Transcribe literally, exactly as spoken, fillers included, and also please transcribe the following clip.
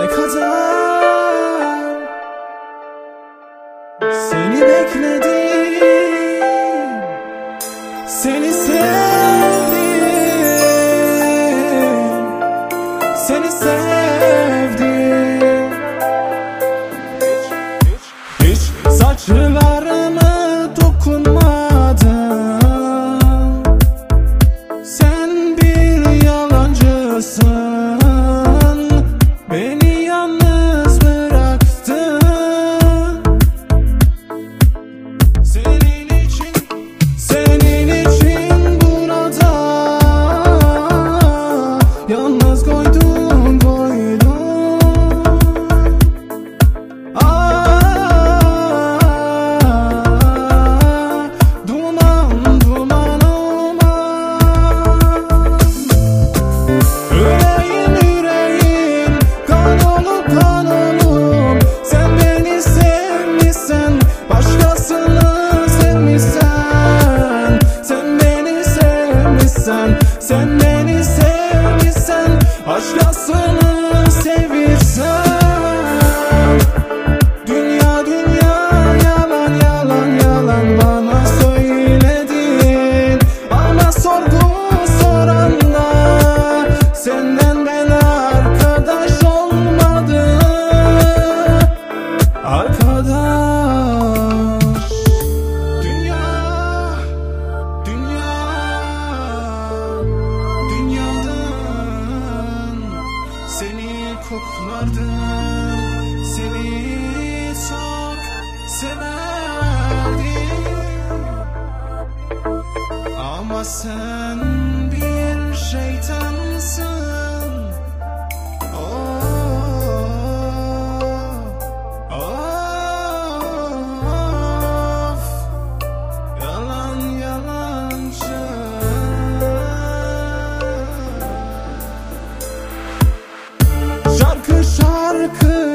Ne kadar seni bekledim, seni sevdim, seni sevdim. Hiç saçlarına dokunmadım. Sen bir yalancısın, beni yalnız bıraktın. Senin için, senin için burada yalnız koydum, koydum. Sen beni sevmişsen, başkasını sevirsen. Dünya dünya yalan yalan yalan bana söyledin. Bana sordu soranda, senden ben arkadaş olmadım. Arkadaş. Seni koklardım, seni çok severdim. Ama sen bir şeytansın. Oh, of, yalan yalancı. Şarkı şarkı